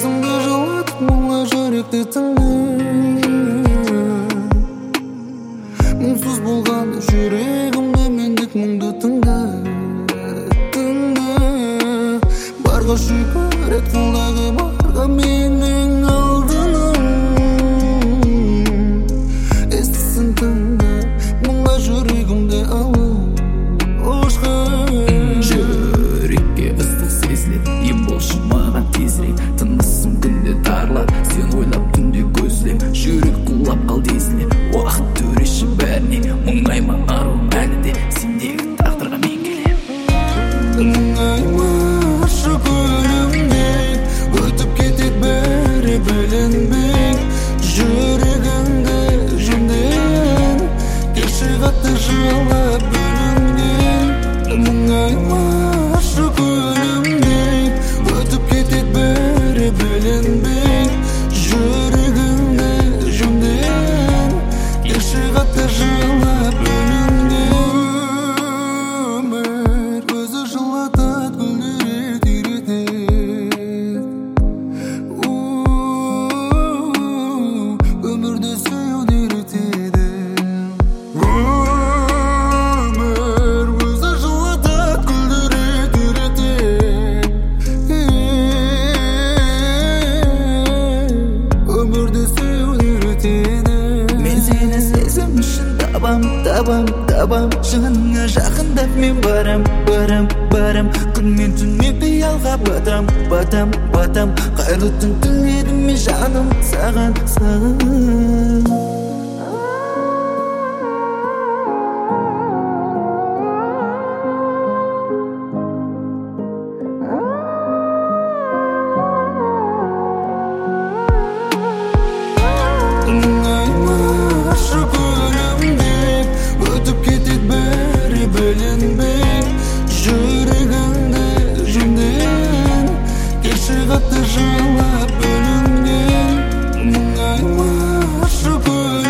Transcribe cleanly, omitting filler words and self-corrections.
Есімді жылатып мұңла жүректі тыңда. Мұңсыз болғанда жүрегімді мендік мұңды тыңда. Барға шүкір ет қолдағы барға менің алдыным. Естісін тыңда, мұңла жүрегімді алып жүрекке ыстық сезіледі, ем болшы маған тезірек. Тынысым күнде тарылады, сен ойлап түнде көзілем. Жүрек құлап қалды езіле, уақыт төреші бәріне. Мұңайма аруым әлі де, сендегі тағдырға мен келем. Мұңайма ашық өлімде, өтіп кетеді бәрі білінбей. Жүрегіңді жөнден, кеші қатты жылап бөлінген. Мұңайма ашық өлімде, өтіп кетеді бәрі білінбей. Жүрегіңді жөнден, кеші қатты жылап бөлінген. Өмір өзі жылатады, күлдіреді, үйретеді. Өмірді сүюді үйретеді. Өмір өзі жылатады, күлдіреді, үйретеді. Өмірді сүюді үйретеді. Мен сені сезім үшін табам жаныңа жақындап мен барам күн мен түнмен қиялға батам қайырлы түн тіледім мен жаным саған Мұңайма ашық өлімде, өтіп кетеді бәрі білінбей. Жүрегіңді жөнден, кеші қатты жылап бөлінген. Мұңайма ашық өлімде,